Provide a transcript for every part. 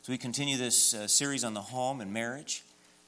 So we continue this series on the home and marriage.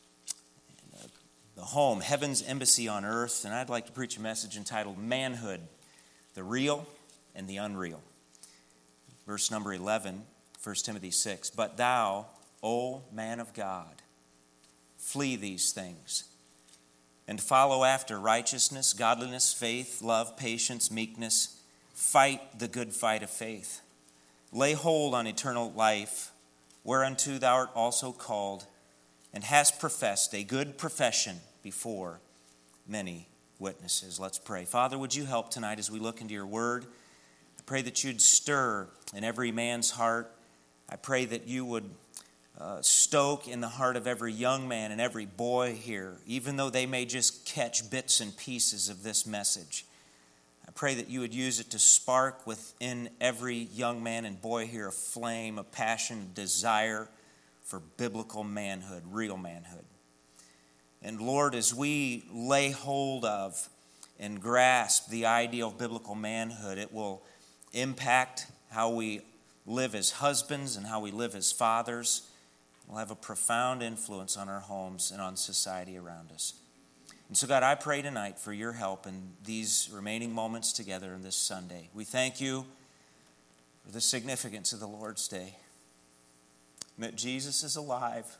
The home, heaven's embassy on earth. And I'd like to preach a message entitled Manhood, the Real and the Unreal. Verse number 11, 1 Timothy 6. But thou, O man of God, flee these things, and follow after righteousness, godliness, faith, love, patience, meekness. Fight the good fight of faith. Lay hold on eternal life, whereunto thou art also called, and hast professed a good profession before many witnesses. Let's pray. Father, would you help tonight as we look into your word? I pray that you'd stir in every man's heart. I pray that you would stoke in the heart of every young man and every boy here, even though they may just catch bits and pieces of this message. I pray that you would use it to spark within every young man and boy here a flame, a passion, a desire for biblical manhood, real manhood. And Lord, as we lay hold of and grasp the ideal of biblical manhood, it will impact how we live as husbands and how we live as fathers. It will have a profound influence on our homes and on society around us. And so, God, I pray tonight for your help in these remaining moments together on this Sunday. We thank you for the significance of the Lord's Day, and that Jesus is alive,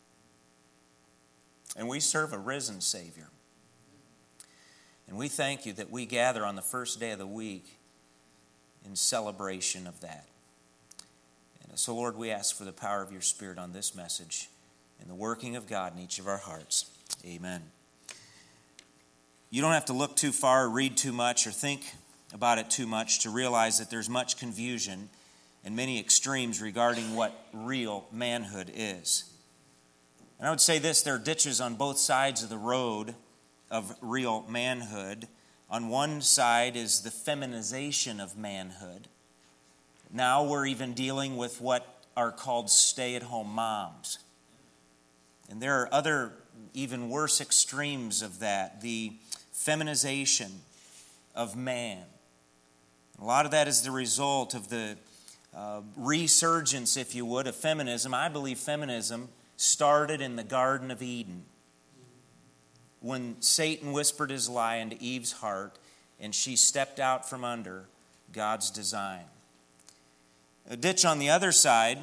and we serve a risen Savior. And we thank you that we gather on the first day of the week in celebration of that. And so, Lord, we ask for the power of your Spirit on this message and the working of God in each of our hearts. Amen. You don't have to look too far, read too much, or think about it too much to realize that there's much confusion and many extremes regarding what real manhood is. And I would say this, there are ditches on both sides of the road of real manhood. On one side is the feminization of manhood. Now we're even dealing with what are called stay-at-home moms. And there are other even worse extremes of that, the feminization of man. A lot of that is the result of the resurgence, if you would, of feminism. I believe feminism started in the Garden of Eden when Satan whispered his lie into Eve's heart and she stepped out from under God's design. A ditch on the other side,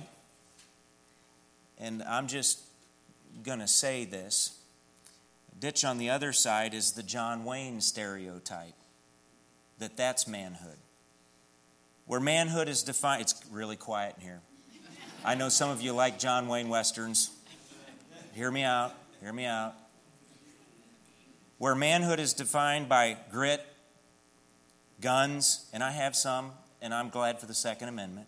and I'm just going to say this, a ditch on the other side is the John Wayne stereotype, that's manhood. Where manhood is defined, it's really quiet in here. I know some of you like John Wayne Westerns. Hear me out. Where manhood is defined by grit, guns, and I have some, and I'm glad for the Second Amendment.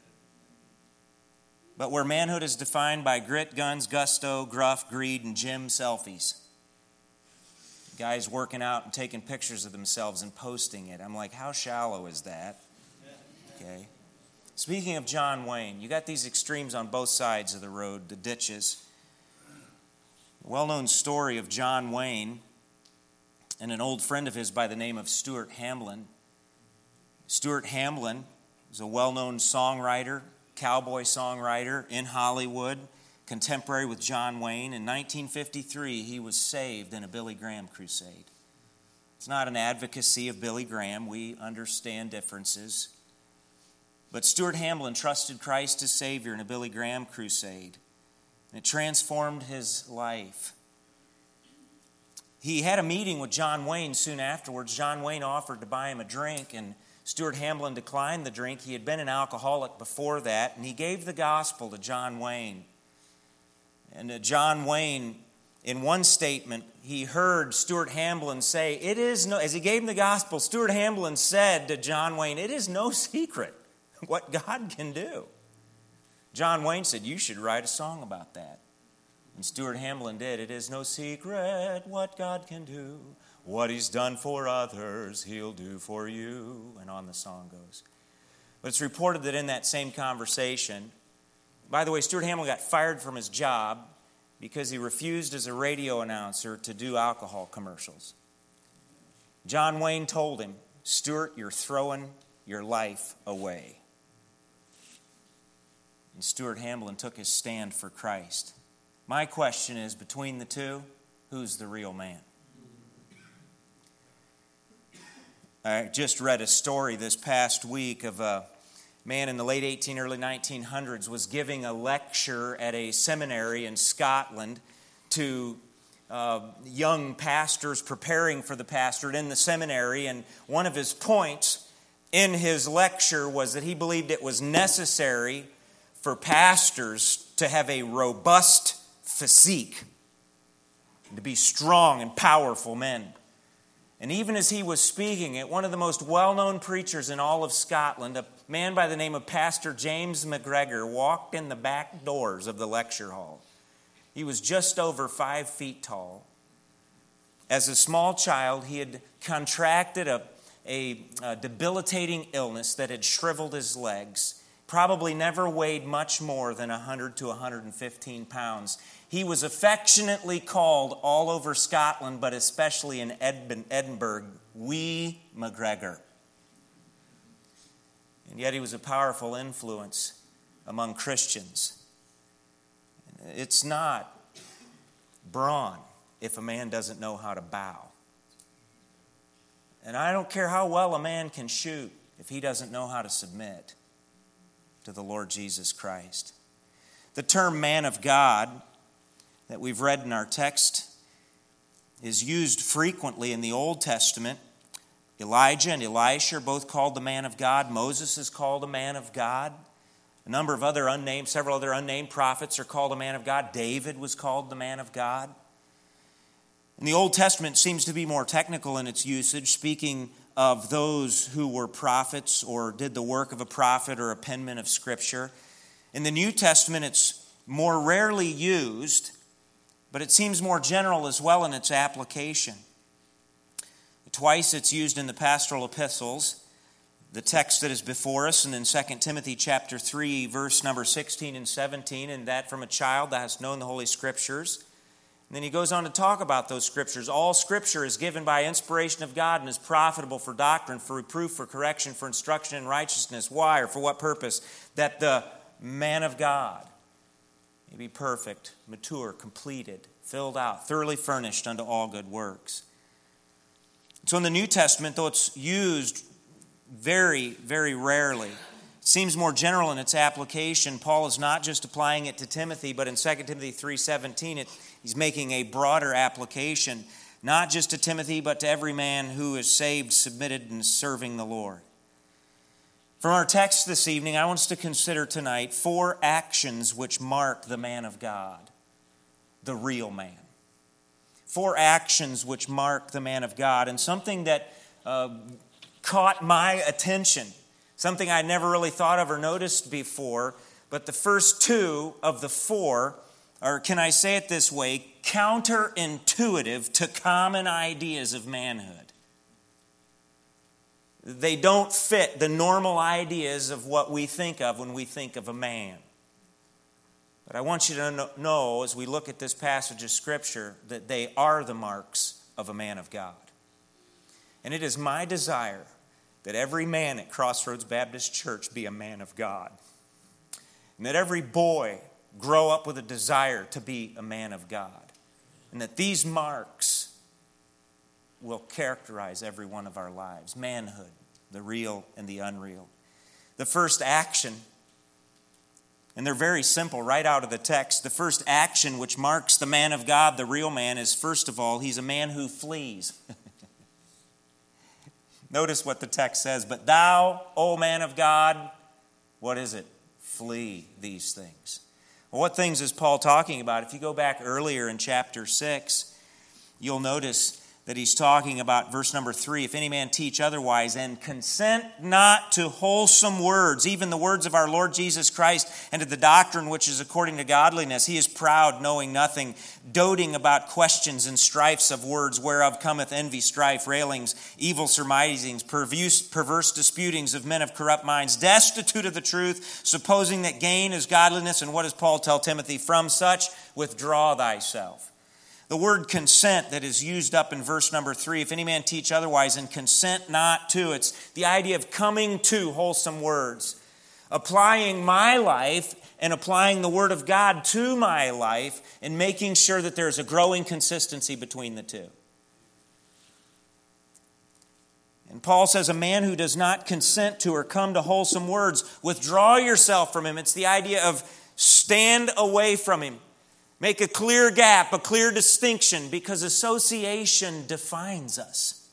But where manhood is defined by grit, guns, gusto, gruff, greed, and gym selfies. Guys working out and taking pictures of themselves and posting it. I'm like, how shallow is that? Okay. Speaking of John Wayne, you got these extremes on both sides of the road, the ditches. Well-known story of John Wayne and an old friend of his by the name of Stuart Hamblin. Stuart Hamblin was a well-known songwriter, cowboy songwriter in Hollywood, contemporary with John Wayne. In 1953, he was saved in a Billy Graham crusade. It's not an advocacy of Billy Graham. We understand differences. But Stuart Hamblin trusted Christ as Savior in a Billy Graham crusade. And it transformed his life. He had a meeting with John Wayne soon afterwards. John Wayne offered to buy him a drink, and Stuart Hamblin declined the drink. He had been an alcoholic before that, and he gave the gospel to John Wayne. And John Wayne, in one statement, he heard Stuart Hamblin say, as he gave him the gospel, Stuart Hamblin said to John Wayne, "It is no secret what God can do." John Wayne said, "You should write a song about that." And Stuart Hamblin did. "It is no secret what God can do. What he's done for others, he'll do for you." And on the song goes. But it's reported that in that same conversation, by the way, Stuart Hamblin got fired from his job because he refused as a radio announcer to do alcohol commercials. John Wayne told him, "Stuart, you're throwing your life away." and Stuart Hamblin took his stand for Christ. My question is, between the two, who's the real man? I just read a story this past week of a man in the late early 1900s was giving a lecture at a seminary in Scotland to young pastors preparing for the pastorate in the seminary, and one of his points in his lecture was that he believed it was necessary for pastors to have a robust physique, to be strong and powerful men. And even as he was speaking it, one of the most well-known preachers in all of Scotland, a man by the name of Pastor James McGregor, walked in the back doors of the lecture hall. He was just over 5 feet tall. As a small child, he had contracted a debilitating illness that had shriveled his legs. Probably never weighed much more than 100 to 115 pounds. He was affectionately called all over Scotland, but especially in Edinburgh, Wee McGregor. And yet he was a powerful influence among Christians. It's not brawn if a man doesn't know how to bow. And I don't care how well a man can shoot if he doesn't know how to submit to the Lord Jesus Christ. The term man of God that we've read in our text is used frequently in the Old Testament. Elijah and Elisha are both called the man of God. Moses is called a man of God. Several other unnamed prophets are called a man of God. David was called the man of God. And the Old Testament seems to be more technical in its usage, speaking of those who were prophets or did the work of a prophet or a penman of Scripture. In the New Testament, it's more rarely used, but it seems more general as well in its application. Twice it's used in the pastoral epistles. The text that is before us, and in 2 Timothy chapter 3, verse number 16 and 17, and that from a child thou hast known the Holy Scriptures. And then he goes on to talk about those Scriptures. All Scripture is given by inspiration of God and is profitable for doctrine, for reproof, for correction, for instruction in righteousness. Why or for what purpose? That the man of God may be perfect, mature, completed, filled out, thoroughly furnished unto all good works. So in the New Testament, though it's used very, very rarely, it seems more general in its application. Paul is not just applying it to Timothy, but in 2 Timothy 3:17, he's making a broader application, not just to Timothy, but to every man who is saved, submitted, and serving the Lord. From our text this evening, I want us to consider tonight 4 actions which mark the man of God, the real man. 4 actions which mark the man of God, and something that caught my attention, something I never really thought of or noticed before, but the first 2 of the 4 are, can I say it this way, counterintuitive to common ideas of manhood. They don't fit the normal ideas of what we think of when we think of a man. But I want you to know, as we look at this passage of Scripture, that they are the marks of a man of God. And it is my desire that every man at Crossroads Baptist Church be a man of God. And that every boy grow up with a desire to be a man of God. And that these marks will characterize every one of our lives. Manhood, the real and the unreal. The first action, and they're very simple right out of the text. The first action which marks the man of God, the real man, is first of all, he's a man who flees. Notice what the text says. But thou, O man of God, what is it? Flee these things. Well, what things is Paul talking about? If you go back earlier in chapter 6, you'll notice that he's talking about verse number 3, if any man teach otherwise, and consent not to wholesome words, even the words of our Lord Jesus Christ, and to the doctrine which is according to godliness, he is proud, knowing nothing, doting about questions and strifes of words, whereof cometh envy, strife, railings, evil surmisings, perverse disputings of men of corrupt minds, destitute of the truth, supposing that gain is godliness. And what does Paul tell Timothy? From such withdraw thyself. The word consent that is used up in verse number 3, if any man teach otherwise, and consent not to, it's the idea of coming to wholesome words, applying my life and applying the Word of God to my life and making sure that there's a growing consistency between the two. And Paul says, a man who does not consent to or come to wholesome words, withdraw yourself from him. It's the idea of stand away from him. Make a clear gap, a clear distinction, because association defines us.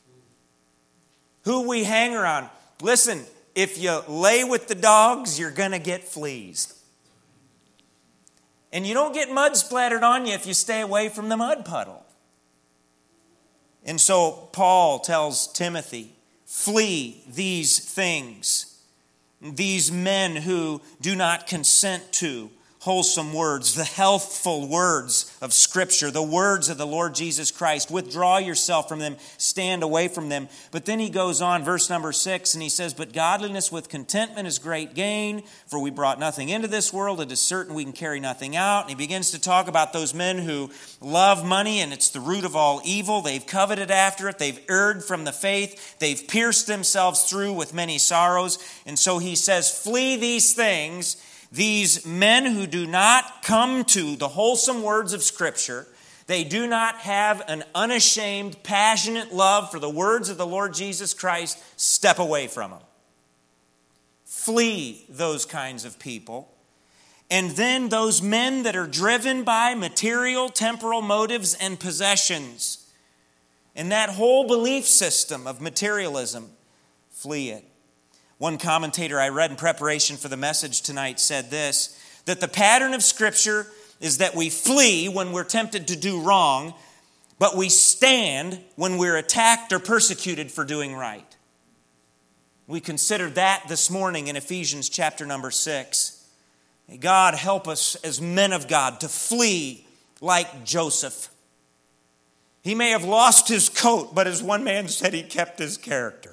Who we hang around. Listen, if you lay with the dogs, you're going to get fleas. And you don't get mud splattered on you if you stay away from the mud puddle. And so Paul tells Timothy, flee these things. These men who do not consent to wholesome words, the healthful words of Scripture, the words of the Lord Jesus Christ. Withdraw yourself from them, stand away from them. But then he goes on, verse number 6, and he says, but godliness with contentment is great gain, for we brought nothing into this world. It is certain we can carry nothing out. And he begins to talk about those men who love money, and it's the root of all evil. They've coveted after it. They've erred from the faith. They've pierced themselves through with many sorrows. And so he says, flee these things. These men who do not come to the wholesome words of Scripture, they do not have an unashamed, passionate love for the words of the Lord Jesus Christ, step away from them. Flee those kinds of people. And then those men that are driven by material, temporal motives and possessions, and that whole belief system of materialism, flee it. One commentator I read in preparation for the message tonight said this, that the pattern of Scripture is that we flee when we're tempted to do wrong, but we stand when we're attacked or persecuted for doing right. We considered that this morning in Ephesians chapter number 6. May God help us as men of God to flee like Joseph. He may have lost his coat, but as one man said, he kept his character.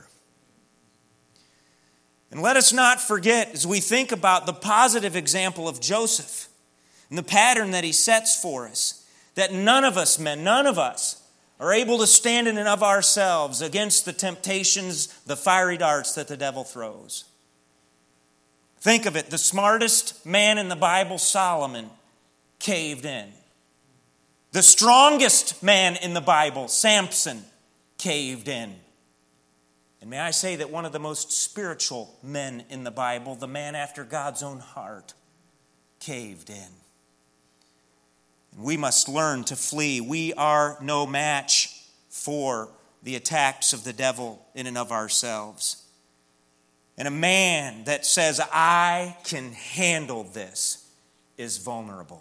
And let us not forget, as we think about the positive example of Joseph and the pattern that he sets for us, that none of us men, none of us are able to stand in and of ourselves against the temptations, the fiery darts that the devil throws. Think of it, the smartest man in the Bible, Solomon, caved in. The strongest man in the Bible, Samson, caved in. And may I say that one of the most spiritual men in the Bible, the man after God's own heart, caved in. And we must learn to flee. We are no match for the attacks of the devil in and of ourselves. And a man that says, I can handle this, is vulnerable.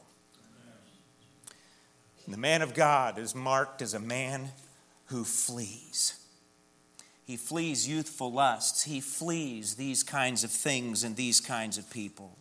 And the man of God is marked as a man who flees. He flees youthful lusts. He flees these kinds of things and these kinds of people.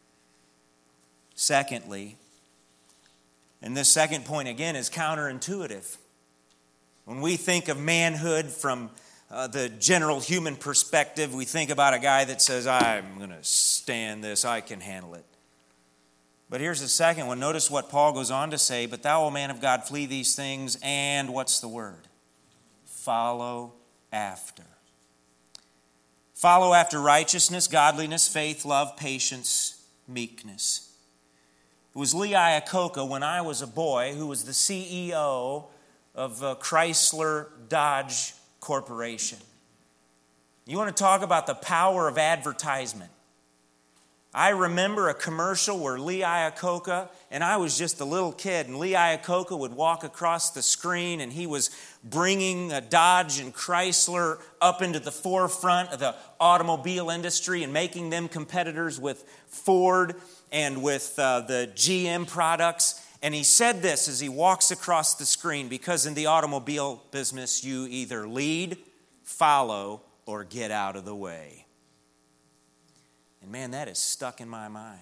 Secondly, and this second point again is counterintuitive. When we think of manhood from the general human perspective, we think about a guy that says, I'm going to stand this, I can handle it. But here's the second one. Notice what Paul goes on to say, but thou, O man of God, flee these things, and what's the word? Follow after. Follow after righteousness, godliness, faith, love, patience, meekness. It was Lee Iacocca when I was a boy who was the CEO of Chrysler Dodge Corporation. You want to talk about the power of advertisement? I remember a commercial where Lee Iacocca, and I was just a little kid, and Lee Iacocca would walk across the screen, and he was bringing Dodge and Chrysler up into the forefront of the automobile industry and making them competitors with Ford and with the GM products. And he said this as he walks across the screen, because in the automobile business, you either lead, follow, or get out of the way. And man, that is stuck in my mind.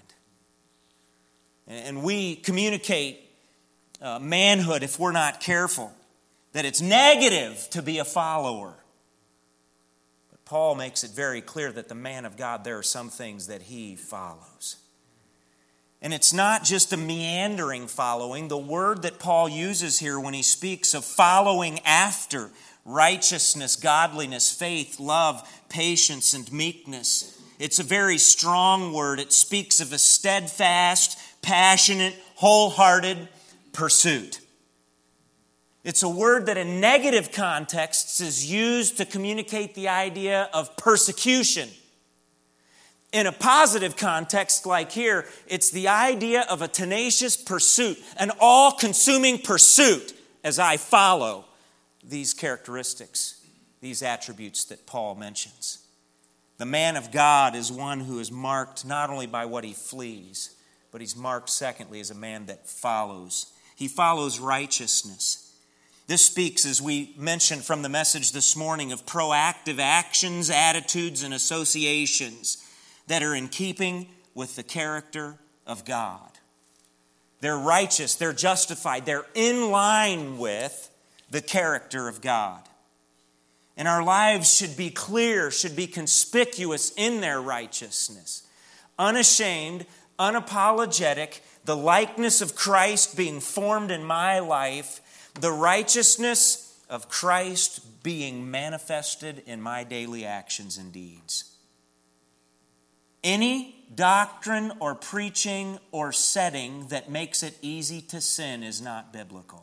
And we communicate manhood, if we're not careful, that it's negative to be a follower. But Paul makes it very clear that the man of God, there are some things that he follows. And it's not just a meandering following. The word that Paul uses here when he speaks of following after righteousness, godliness, faith, love, patience, and meekness, It's a very strong word. It speaks of a steadfast, passionate, wholehearted pursuit. It's a word that in negative contexts is used to communicate the idea of persecution. In a positive context like here, it's the idea of a tenacious pursuit, an all-consuming pursuit as I follow these characteristics, these attributes that Paul mentions. The man of God is one who is marked not only by what he flees, but he's marked, secondly, as a man that follows. He follows righteousness. This speaks, as we mentioned from the message this morning, of proactive actions, attitudes, and associations that are in keeping with the character of God. They're righteous, they're justified, they're in line with the character of God. And our lives should be clear, should be conspicuous in their righteousness. Unashamed, unapologetic, the likeness of Christ being formed in my life, the righteousness of Christ being manifested in my daily actions and deeds. Any doctrine or preaching or setting that makes it easy to sin is not biblical.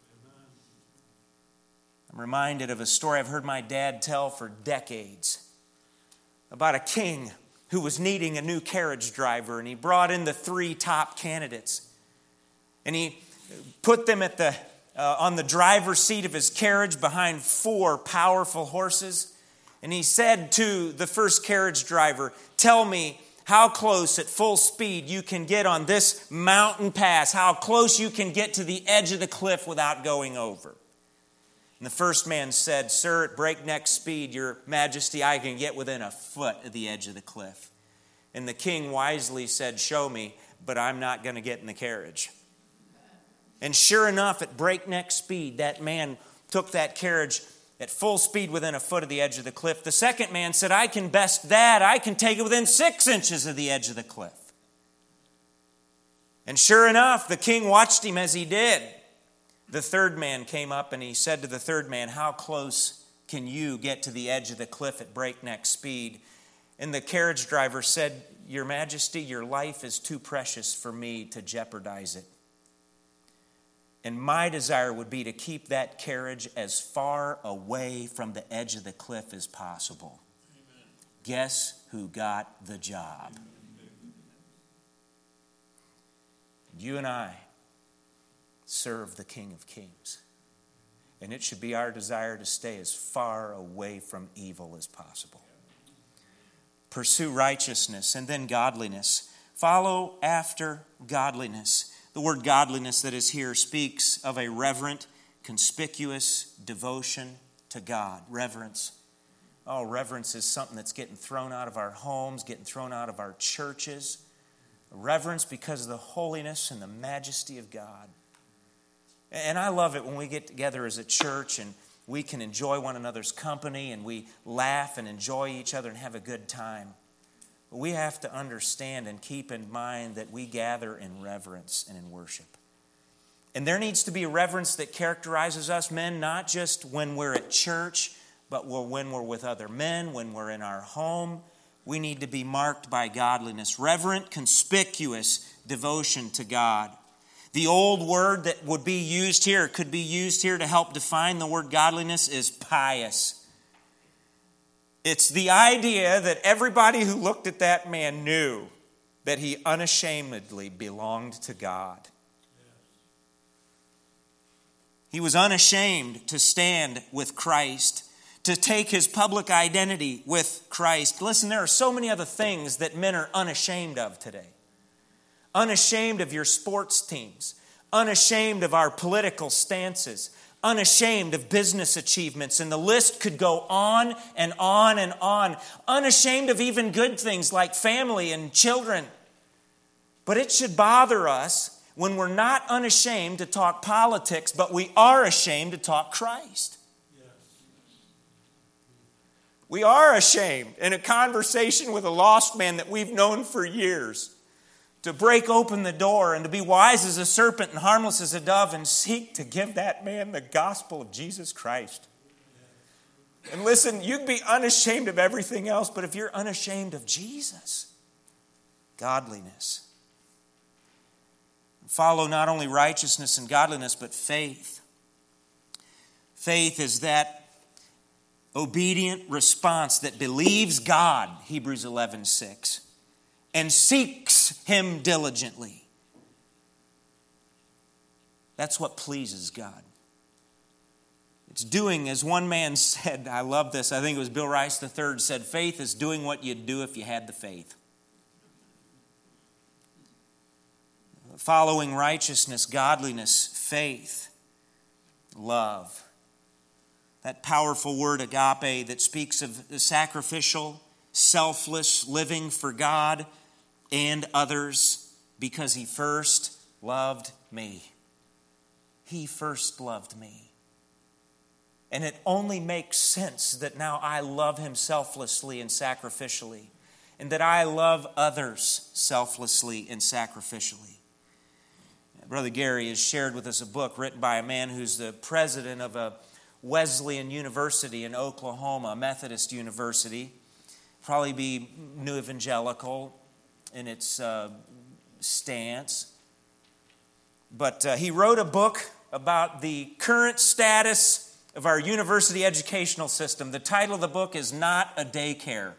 I'm reminded of a story I've heard my dad tell for decades about a king who was needing a new carriage driver, and he brought in the 3 top candidates. And he put them on the driver's seat of his carriage behind 4 powerful horses. And he said to the first carriage driver, "Tell me how close at full speed you can get on this mountain pass, how close you can get to the edge of the cliff without going over." And the first man said, "Sir, at breakneck speed, your majesty, I can get within a foot of the edge of the cliff." And the king wisely said, "Show me, but I'm not going to get in the carriage." And sure enough, at breakneck speed, that man took that carriage at full speed within a foot of the edge of the cliff. The second man said, "I can best that. I can take it within 6 inches of the edge of the cliff." And sure enough, the king watched him as he did. The third man came up and he said to the third man, "How close can you get to the edge of the cliff at breakneck speed?" And the carriage driver said, "Your Majesty, your life is too precious for me to jeopardize it. And my desire would be to keep that carriage as far away from the edge of the cliff as possible." Amen. Guess who got the job? You and I serve the King of Kings. And it should be our desire to stay as far away from evil as possible. Pursue righteousness and then godliness. Follow after godliness. The word godliness that is here speaks of a reverent, conspicuous devotion to God. Reverence. Oh, reverence is something that's getting thrown out of our homes, getting thrown out of our churches. Reverence because of the holiness and the majesty of God. And I love it when we get together as a church and we can enjoy one another's company and we laugh and enjoy each other and have a good time. But we have to understand and keep in mind that we gather in reverence and in worship. And there needs to be a reverence that characterizes us men, not just when we're at church, but when we're with other men, when we're in our home. We need to be marked by godliness. Reverent, conspicuous devotion to God. The old word that would be used here, could be used here to help define the word godliness, is pious. It's the idea that everybody who looked at that man knew that he unashamedly belonged to God. He was unashamed to stand with Christ, to take his public identity with Christ. Listen, there are so many other things that men are unashamed of today. Unashamed of your sports teams, unashamed of our political stances, unashamed of business achievements, and the list could go on and on and on. Unashamed of even good things like family and children. But it should bother us when we're not unashamed to talk politics, but we are ashamed to talk Christ. We are ashamed in a conversation with a lost man that we've known for years to break open the door and to be wise as a serpent and harmless as a dove and seek to give that man the gospel of Jesus Christ. And listen, you can be unashamed of everything else, but if you're unashamed of Jesus, godliness. Follow not only righteousness and godliness, but faith. Faith is that obedient response that believes God, Hebrews 11:6, and seeks Him diligently. That's what pleases God. It's doing, as one man said, I love this, I think it was Bill Rice III said, faith is doing what you'd do if you had the faith. Following righteousness, godliness, faith, love. That powerful word agape that speaks of the sacrificial, selfless living for God and others because He first loved me. He first loved me. And it only makes sense that now I love Him selflessly and sacrificially, and that I love others selflessly and sacrificially. Brother Gary has shared with us a book written by a man who's the president of a Wesleyan University in Oklahoma, a Methodist university. Probably be New Evangelical in its stance. But he wrote a book about the current status of our university educational system. The title of the book is Not a Daycare.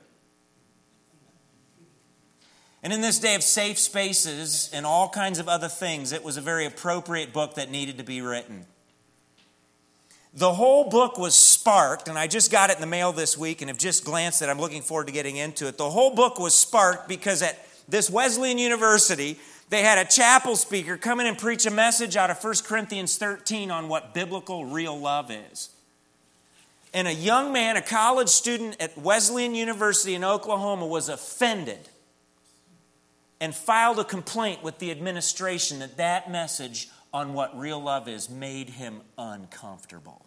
And in this day of safe spaces and all kinds of other things, it was a very appropriate book that needed to be written. The whole book was sparked, and I just got it in the mail this week and have just glanced at it. I'm looking forward to getting into it. The whole book was sparked because at this Wesleyan University, they had a chapel speaker come in and preach a message out of 1 Corinthians 13 on what biblical real love is. And a young man, a college student at Wesleyan University in Oklahoma, was offended and filed a complaint with the administration that that message on what real love is made him uncomfortable,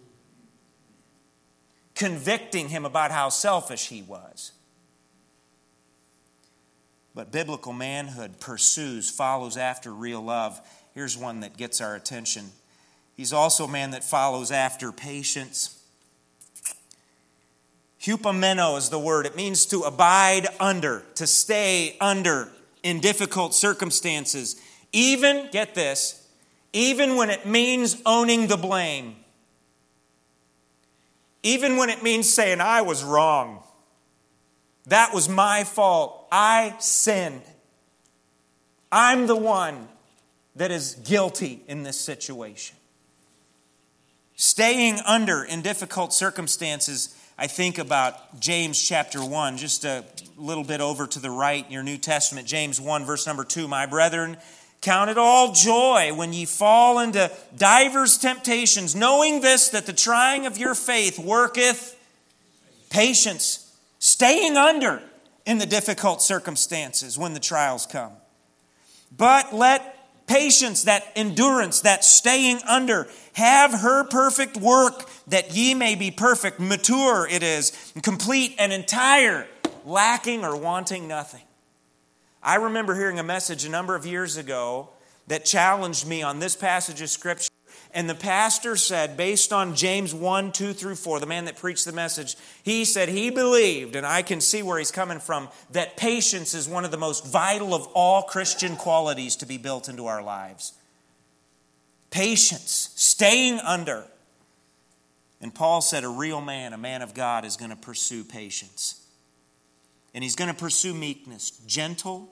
convicting him about how selfish he was. But biblical manhood follows after real love. Here's one that gets our attention. He's also a man that follows after patience. Hupomeno is the word. It means to abide under, to stay under in difficult circumstances. Even, get this, even when it means owning the blame. Even when it means saying, I was wrong. That was my fault. I sinned. I'm the one that is guilty in this situation. Staying under in difficult circumstances, I think about James chapter 1, just a little bit over to the right in your New Testament. James 1, verse number 2, My brethren, count it all joy when ye fall into divers temptations, knowing this, that the trying of your faith worketh patience. Staying under in the difficult circumstances when the trials come. But let patience, that endurance, that staying under, have her perfect work, that ye may be perfect, mature it is, and complete and entire, lacking or wanting nothing. I remember hearing a message a number of years ago that challenged me on this passage of Scripture. And the pastor said, based on James 1, 2 through 4, the man that preached the message, he said he believed, and I can see where he's coming from, that patience is one of the most vital of all Christian qualities to be built into our lives. Patience, staying under. And Paul said a real man, a man of God, is going to pursue patience. And he's going to pursue meekness, gentle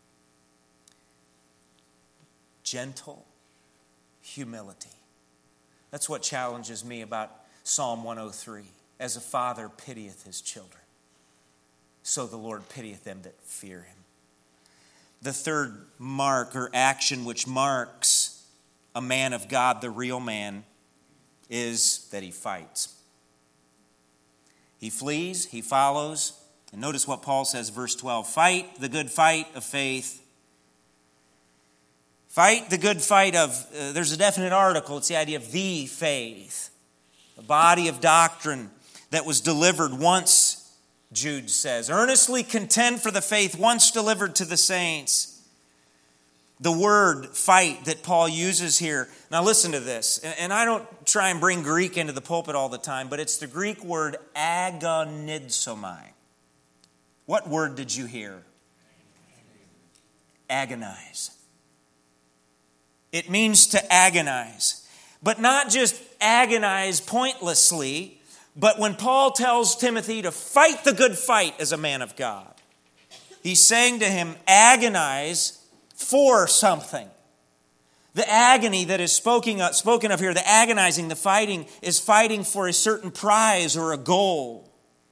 humility. That's what challenges me about Psalm 103. As a father pitieth his children, so the Lord pitieth them that fear him. The third mark or action which marks a man of God, the real man, is that he fights. He flees, he follows. And notice what Paul says, verse 12. Fight the good fight of faith. Fight the good fight of, there's a definite article, it's the idea of the faith. A body of doctrine that was delivered once, Jude says. Earnestly contend for the faith once delivered to the saints. the word fight that Paul uses here. Now listen to this. And I don't try and bring Greek into the pulpit all the time, but it's the Greek word agonizomai. What word did you hear? Agonize. It means to agonize. But not just agonize pointlessly, but when Paul tells Timothy to fight the good fight as a man of God, he's saying to him, agonize for something. The agony that is spoken of here, the agonizing, the fighting, is fighting for a certain prize or a goal.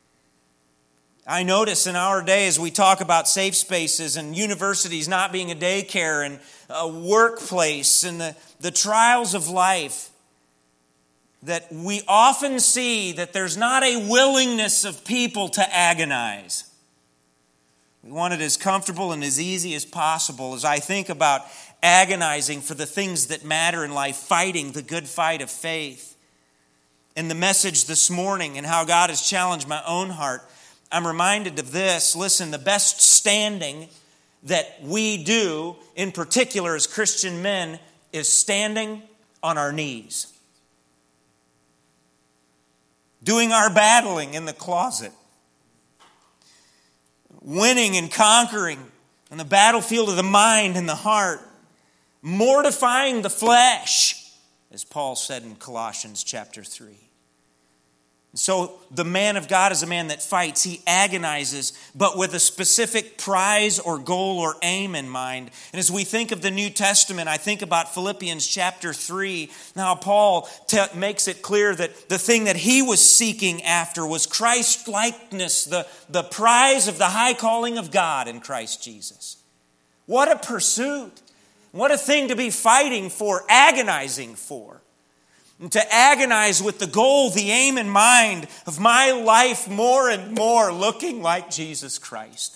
I notice in our day as we talk about safe spaces and universities not being a daycare and a workplace and the trials of life, that we often see that there's not a willingness of people to agonize. We want it as comfortable and as easy as possible. As I think about agonizing for the things that matter in life, fighting the good fight of faith, and the message this morning and how God has challenged my own heart, I'm reminded of this. Listen, the best standing that we do, in particular as Christian men, is standing on our knees. Doing our battling in the closet. Winning and conquering on the battlefield of the mind and the heart. Mortifying the flesh, as Paul said in Colossians chapter 3. So the man of God is a man that fights. He agonizes, but with a specific prize or goal or aim in mind. And as we think of the New Testament, I think about Philippians chapter 3. Now Paul makes it clear that the thing that he was seeking after was Christ-likeness, the prize of the high calling of God in Christ Jesus. What a pursuit. What a thing to be fighting for, agonizing for. And to agonize with the goal, the aim in mind of my life more and more looking like Jesus Christ.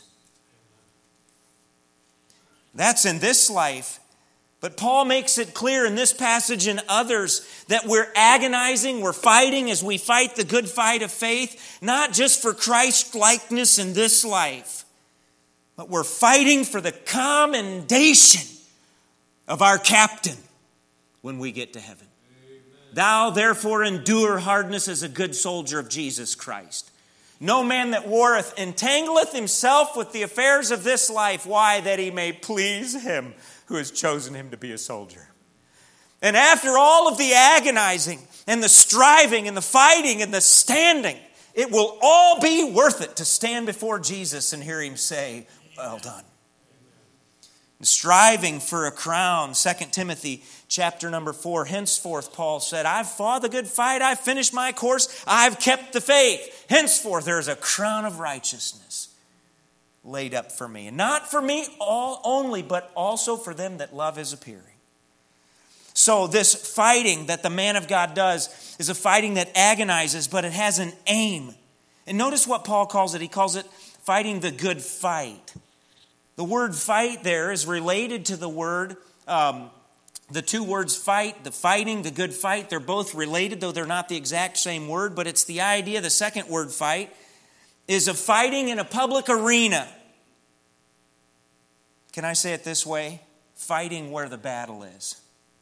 That's in this life. But Paul makes it clear in this passage and others that we're agonizing, we're fighting as we fight the good fight of faith, not just for Christ-likeness in this life, but we're fighting for the commendation of our captain when we get to heaven. Thou therefore endure hardness as a good soldier of Jesus Christ. No man that warreth entangleth himself with the affairs of this life. Why? That he may please him who has chosen him to be a soldier. And after all of the agonizing and the striving and the fighting and the standing, it will all be worth it to stand before Jesus and hear him say, well done. Striving for a crown, 2 Timothy chapter number 4. Henceforth, Paul said, I've fought the good fight, I've finished my course, I've kept the faith. Henceforth, there is a crown of righteousness laid up for me. And not for me only, but also for them that love his appearing. So this fighting that the man of God does is a fighting that agonizes, but it has an aim. And notice what Paul calls it. He calls it fighting the good fight. The word fight there is related to the word, the two words fight, the fighting, the good fight. They're both related, though they're not the exact same word. But it's the idea, the second word fight, is of fighting in a public arena. Can I say it this way? Fighting where the battle is.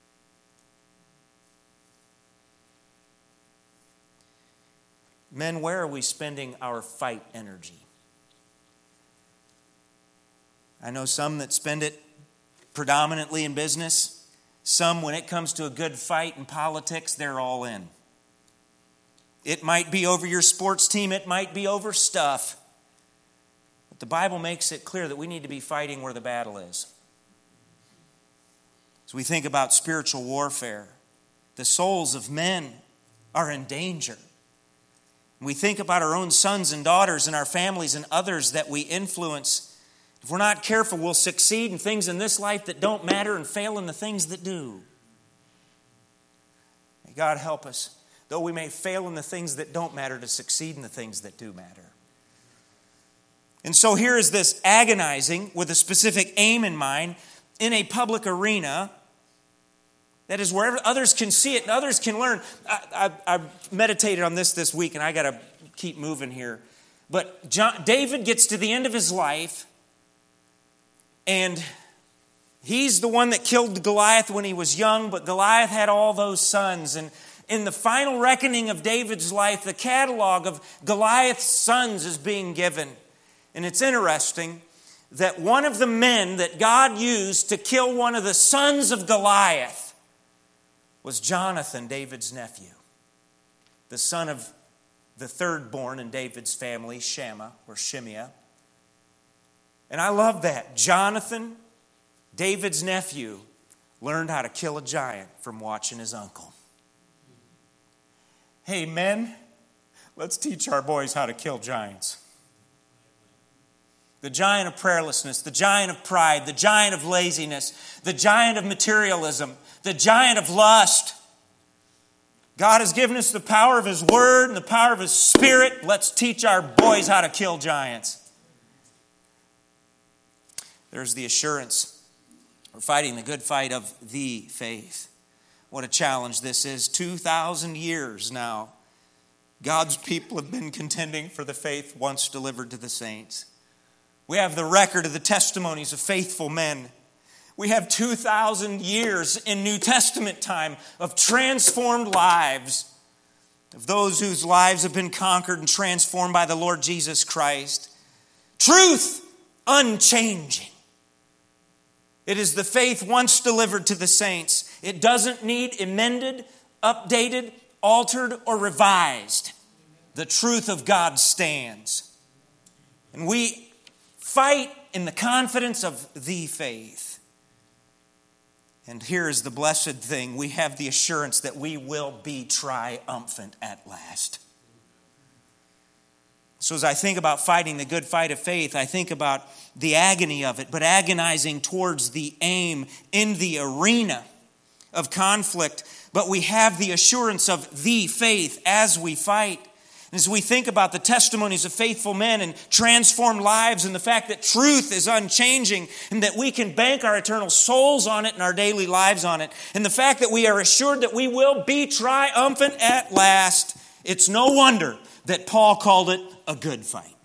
Men, where are we spending our fight energy? I know some that spend it predominantly in business. Some, when it comes to a good fight in politics, they're all in. It might be over your sports team. It might be over stuff. But the Bible makes it clear that we need to be fighting where the battle is. As we think about spiritual warfare, the souls of men are in danger. We think about our own sons and daughters and our families and others that we influence. If we're not careful, we'll succeed in things in this life that don't matter and fail in the things that do. May God help us, though we may fail in the things that don't matter, to succeed in the things that do matter. And so here is this agonizing with a specific aim in mind in a public arena. That is wherever others can see it and others can learn. I meditated on this week, and I got to keep moving here. But David gets to the end of his life, and He's the one that killed Goliath when he was young, but Goliath had all those sons. And in the final reckoning of David's life, the catalog of Goliath's sons is being given. And it's interesting that one of the men that God used to kill one of the sons of Goliath was Jonathan, David's nephew, the son of the third born in David's family, Shammah or Shimeah. And I love that. Jonathan, David's nephew, learned how to kill a giant from watching his uncle. Hey, men, let's teach our boys how to kill giants. The giant of prayerlessness, the giant of pride, the giant of laziness, the giant of materialism, the giant of lust. God has given us the power of His Word and the power of His Spirit. Let's teach our boys how to kill giants. There's the assurance. We're fighting the good fight of the faith. What a challenge this is. 2,000 years now, God's people have been contending for the faith once delivered to the saints. We have the record of the testimonies of faithful men. We have 2,000 years in New Testament time of transformed lives, of those whose lives have been conquered and transformed by the Lord Jesus Christ. Truth unchanging. It is the faith once delivered to the saints. It doesn't need amended, updated, altered, or revised. The truth of God stands. And we fight in the confidence of the faith. And here is the blessed thing. We have the assurance that we will be triumphant at last. So as I think about fighting the good fight of faith, I think about the agony of it, but agonizing towards the aim in the arena of conflict. But we have the assurance of the faith as we fight. As we think about the testimonies of faithful men and transformed lives and the fact that truth is unchanging and that we can bank our eternal souls on it and our daily lives on it, and the fact that we are assured that we will be triumphant at last, it's no wonder that Paul called it a good fight.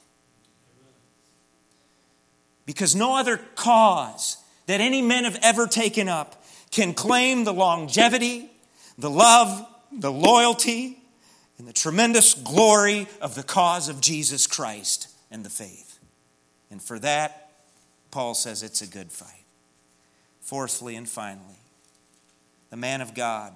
Because no other cause that any men have ever taken up can claim the longevity, the love, the loyalty, and the tremendous glory of the cause of Jesus Christ and the faith. And for that, Paul says it's a good fight. Fourthly and finally, the man of God.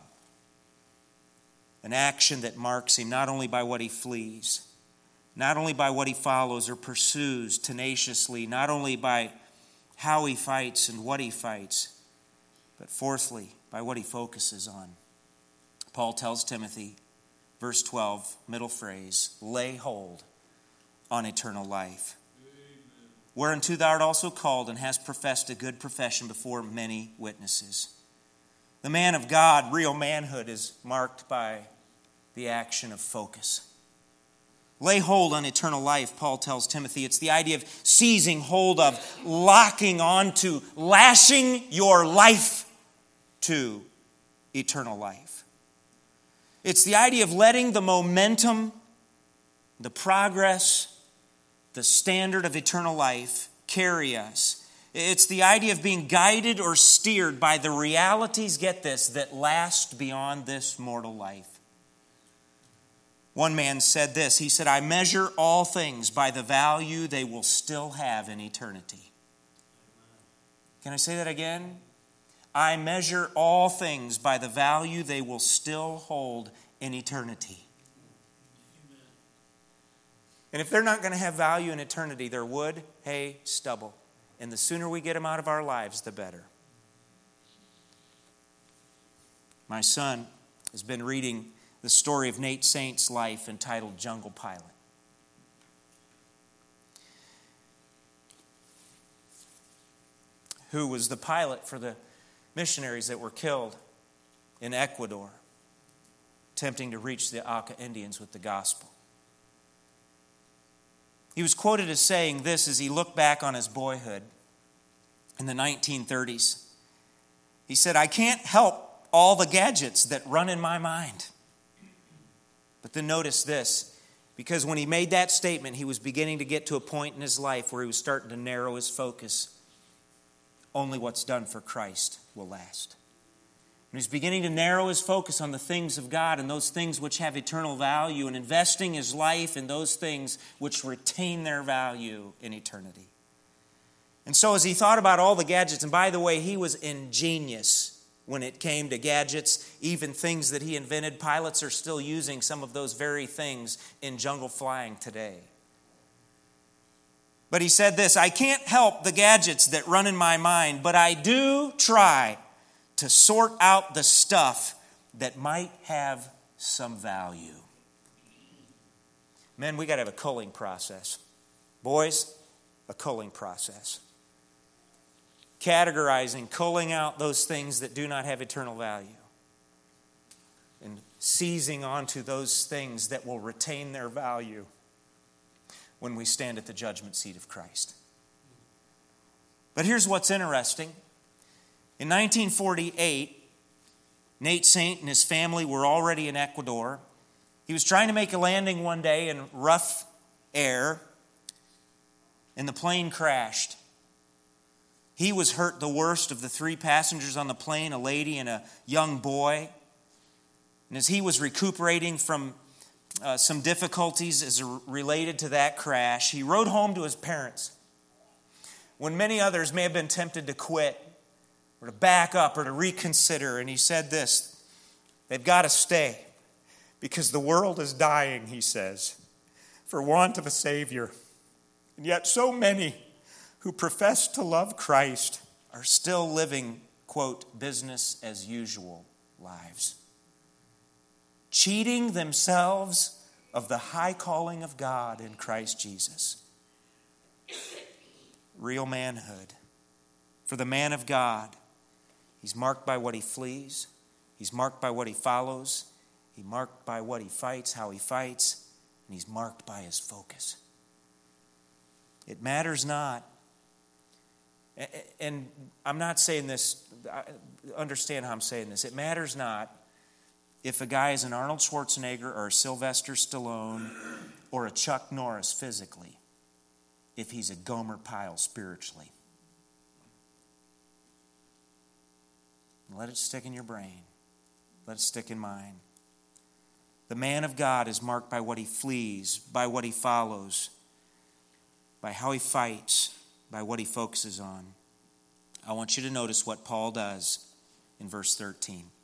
An action that marks him not only by what he flees, not only by what he follows or pursues tenaciously, not only by how he fights and what he fights, but fourthly, by what he focuses on. Paul tells Timothy, verse 12, middle phrase, lay hold on eternal life. Amen. Whereunto thou art also called and hast professed a good profession before many witnesses. The man of God, real manhood, is marked by the action of focus. Lay hold on eternal life, Paul tells Timothy. It's the idea of seizing hold of, locking onto, lashing your life to eternal life. It's the idea of letting the momentum, the progress, the standard of eternal life carry us. It's the idea of being guided or steered by the realities, get this, that last beyond this mortal life. One man said this, he said, I measure all things by the value they will still have in eternity. Can I say that again? I measure all things by the value they will still hold in eternity. And if they're not going to have value in eternity, they're wood, hay, stubble. And the sooner we get them out of our lives, the better. My son has been reading the story of Nate Saint's life entitled Jungle Pilot. Who was the pilot for the missionaries that were killed in Ecuador, attempting to reach the Auca Indians with the gospel. He was quoted as saying this as he looked back on his boyhood in the 1930s. He said, I can't help all the gadgets that run in my mind. But then notice this, because when he made that statement, he was beginning to get to a point in his life where he was starting to narrow his focus only what's done for Christ will last. And he's beginning to narrow his focus on the things of God and those things which have eternal value, and investing his life in those things which retain their value in eternity. And so as he thought about all the gadgets, and by the way, he was ingenious when it came to gadgets, even things that he invented. Pilots are still using some of those very things in jungle flying today. But he said this, I can't help the gadgets that run in my mind, but I do try to sort out the stuff that might have some value. Men, we got to have a culling process. Boys, a culling process. Categorizing, culling out those things that do not have eternal value. And seizing onto those things that will retain their value when we stand at the judgment seat of Christ. But here's what's interesting. In 1948, Nate Saint and his family were already in Ecuador. He was trying to make a landing one day in rough air, and the plane crashed. He was hurt the worst of the three passengers on the plane, a lady and a young boy. And as he was recuperating from some difficulties as related to that crash, he rode home to his parents. When many others may have been tempted to quit or to back up or to reconsider, and he said this, they've got to stay because the world is dying, he says, for want of a Savior. And yet so many who profess to love Christ are still living, quote, business as usual lives, cheating themselves of the high calling of God in Christ Jesus. Real manhood. For the man of God, he's marked by what he flees, he's marked by what he follows, he's marked by what he fights, how he fights, and he's marked by his focus. It matters not. And I'm not saying this, understand how I'm saying this. It matters not if a guy is an Arnold Schwarzenegger or a Sylvester Stallone or a Chuck Norris physically, if he's a Gomer Pyle spiritually. Let it stick in your brain. Let it stick in mine. The man of God is marked by what he flees, by what he follows, by how he fights, by what he focuses on. I want you to notice what Paul does in verse 13. He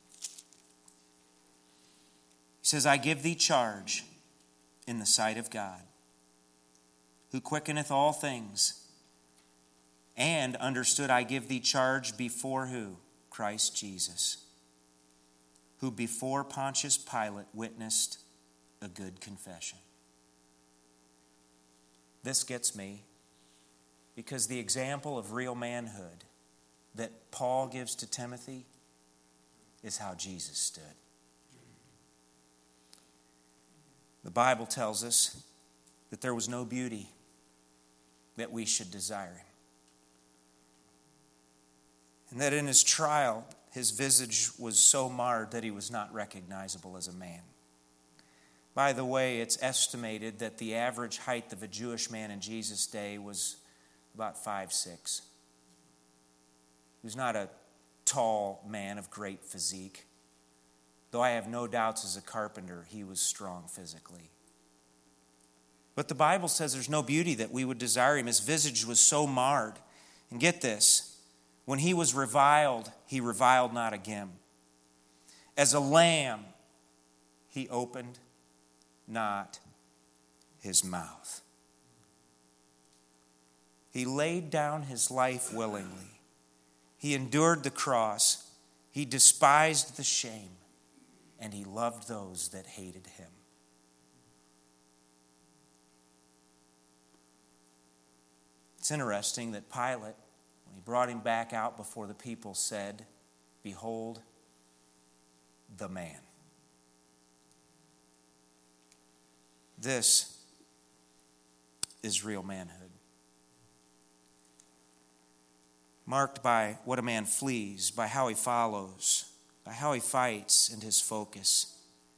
says, I give thee charge in the sight of God, who quickeneth all things, and understood I give thee charge before who? Christ Jesus, who before Pontius Pilate witnessed a good confession. This gets me, because the example of real manhood that Paul gives to Timothy is how Jesus stood. The Bible tells us that there was no beauty that we should desire him. And that in his trial, his visage was so marred that he was not recognizable as a man. By the way, it's estimated that the average height of a Jewish man in Jesus' day was about 5'6". He was not a tall man of great physique. Though I have no doubts as a carpenter, he was strong physically. But the Bible says there's no beauty that we would desire him. His visage was so marred. And get this, when he was reviled, he reviled not again. As a lamb, he opened not his mouth. He laid down his life willingly. He endured the cross. He despised the shame. And he loved those that hated him. It's interesting that Pilate, when he brought him back out before the people, said, behold, the man. This is real manhood. Marked by what a man flees, by how he follows, by how he fights and his focus.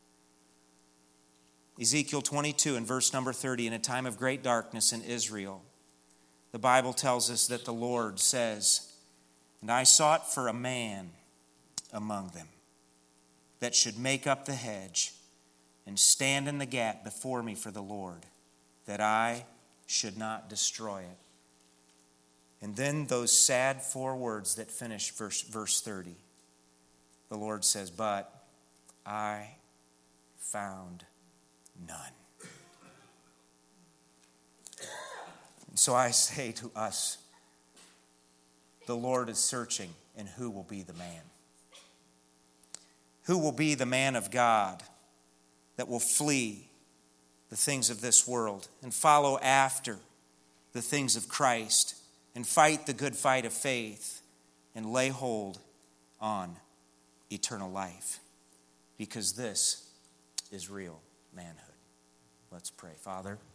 Ezekiel 22 and verse number 30, in a time of great darkness in Israel, the Bible tells us that the Lord says, And I sought for a man among them that should make up the hedge and stand in the gap before me for the Lord, that I should not destroy it. And then those sad 4 words that finish verse 30. The Lord says, but I found none. And so I say to us, the Lord is searching, and who will be the man? Who will be the man of God that will flee the things of this world and follow after the things of Christ and fight the good fight of faith and lay hold on eternal life? Because this is real manhood. Let's pray. Father,